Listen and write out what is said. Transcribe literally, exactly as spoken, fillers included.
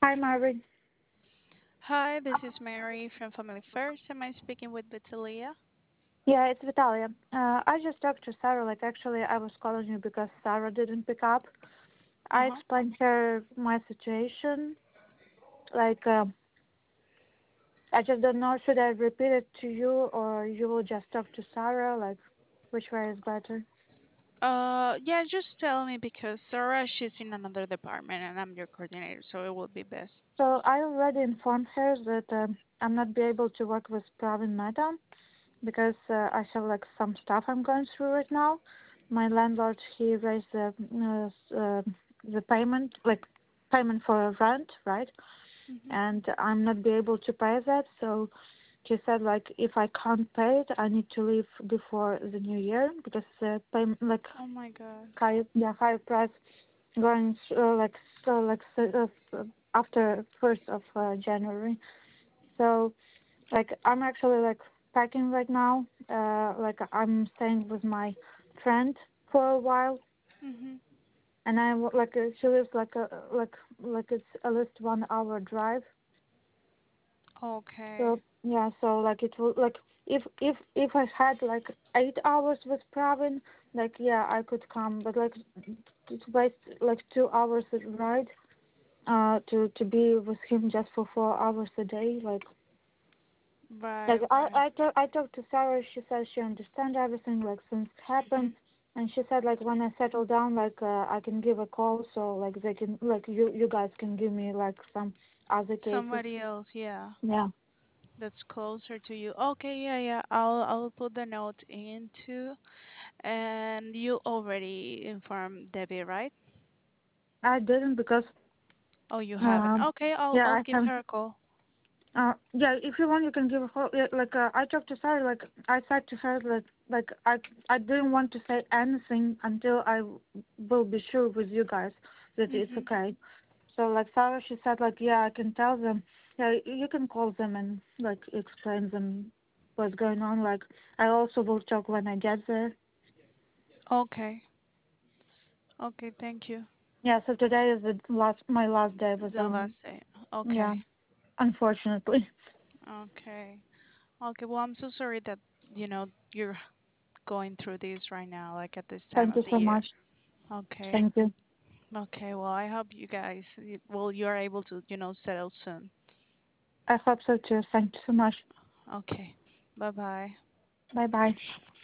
Hi, Marvin. Hi, this is Mary from Family First. Am I speaking with Vitalia? Yeah, it's Vitalia. Uh, I just talked to Sarah. Like, actually, I was calling you because Sarah didn't pick up. Uh I huh. explained her my situation. Like, um, I just don't know. Should I repeat it to you, or you will just talk to Sarah? Like, which way is better? Uh, yeah, just tell me because Sarah, she's in another department and I'm your coordinator, so it will be best. So I already informed her that um, I'm not be able to work with Pravin Mehta because uh, I have like some stuff I'm going through right now. My landlord he raised the uh, s- uh, the payment like payment for rent, right? Mhm. And I'm not be able to pay that. So he said like if I can't pay it, I need to leave before the new year because the payment like Oh my God. high yeah higher price going uh, like so like so, uh, after first of uh, January. So like I'm actually like packing right now. Uh, like I'm staying with my friend for a while, Mhm. and I w- like uh, she lives like a like like it's at least one hour drive. Okay. So yeah, so like it will like if if if I had like eight hours with Pravin, like yeah I could come, but like to waste like two hours a ride, uh, to to be with him just for four hours a day, like Right, Like I right. I talk, I talked to Sarah. She says she understands everything. Like since it happened, Mhm. and she said like when I settle down, like uh, I can give a call. So like they can like you you guys can give me like some other cases. Somebody else, yeah, Yeah, that's closer to you. Okay, yeah, yeah. I'll I'll put the note into, and you already informed Debbie, right? I didn't because Oh, you haven't. um Okay, I'll yeah I'll I give have her a call. uh yeah if you want you can give a call. Yeah, like uh, I talked to Sarah. Like I said to her like like I I didn't want to say anything until I will be sure with you guys that it's Mhm. okay. So like Sarah, she said like, yeah, I can tell them. Yeah, you can call them and like explain them what's going on. Like I also will talk when I get there. Okay. Okay, thank you. Yeah, so today is the last my last day with The last them. day. Yeah, Okay. unfortunately. Okay. Okay. Well, I'm so sorry that, you know, you're going through this right now, like at this time Thank of you the so year. much. Okay. Thank you. Okay. Well, I hope you guys, y- well, you're able to, you know, settle soon. I hope so too. Thank you so much. Okay. Bye bye. Bye bye.